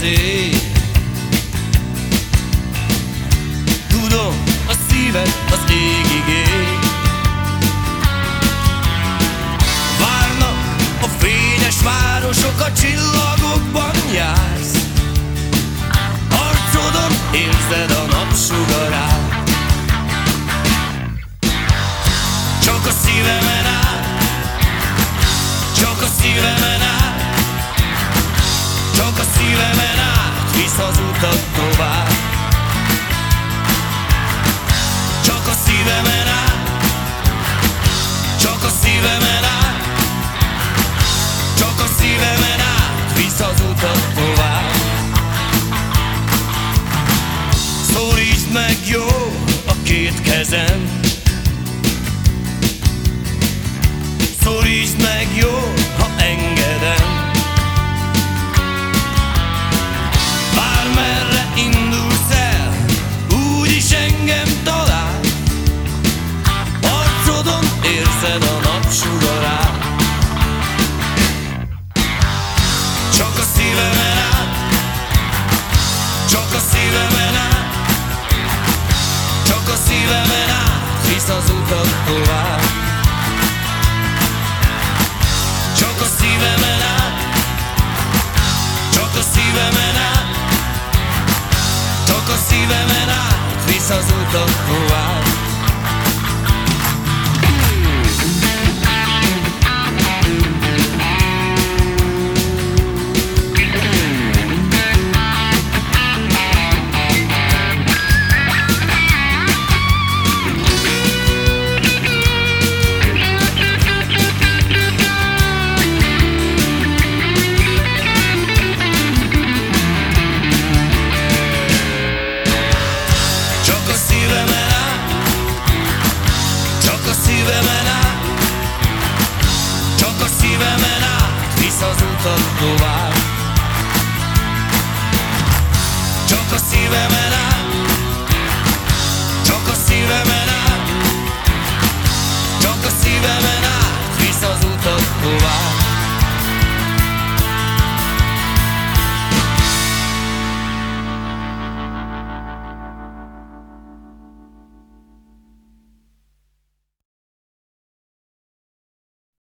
szél. Tudom, a szíved az égig él. Várnak a fényes városok, a csillagokban jársz. Arcodon érzed a napsugarát. Csak a szívemen át, csak a szívemen át, csak a szívemen át visz az utat tovább. Csak a szívemen át, csak a szívemen át, csak a szívemen át visz az utat tovább. Szólítsd meg jó a két kezem, szólítsd meg jó, ha engedem. Bármerre indulsz el, úgyis engem talál. Arcodon érzed a napsugarát. Csak a szívemen át, csak a szívemen át, csak a szívemen át visz az utat tovább. Csak a szívemen át, csak a szívemen át, csak a szívemen át visz az utat tovább. Csak a szívemen át, csak a szívemen át, csak a szívemen át visz az utat tovább. Csak a szívemen át, csak a szívemen át, csak a szívemen át visz az utat tovább.